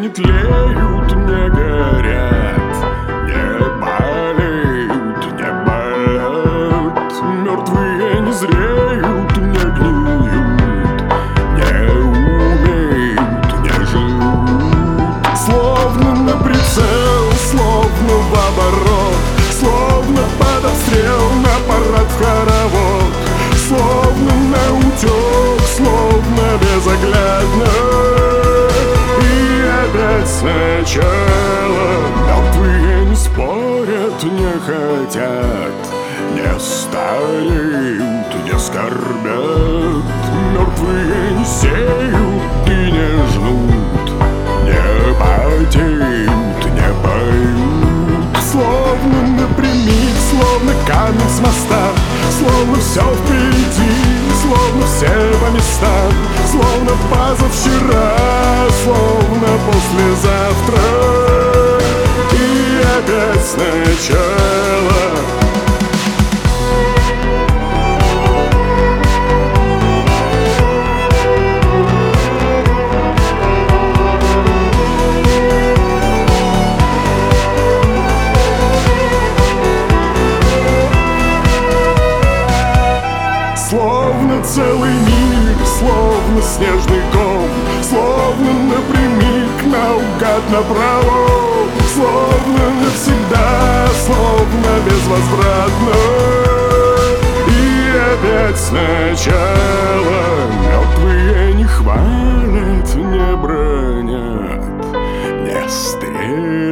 не тлеют, не горят, не болеют, не болят. Мертвые не зреют, не гниют, не умеют, не живут. Словно на прицел, словно в оборот, словно под обстрел, на парад в хоровод. Словно наутек, словно безоглядно, и опять сначала. Мертвые не спорят, не хотят, не стареют, не скорбят. Мертвые не сеют и не жнут, не потеют, не поют. Словно напрямик, словно камень с моста, словно все впереди, словно все по местам, словно позавчера, словно послезавтра, и опять сначала. Словно целый мир, словно снежный ком, словно напрямик, наугад направо, словно навсегда, словно безвозвратно, и опять сначала. Мертвые не хвалят, не бронят, не стрелят,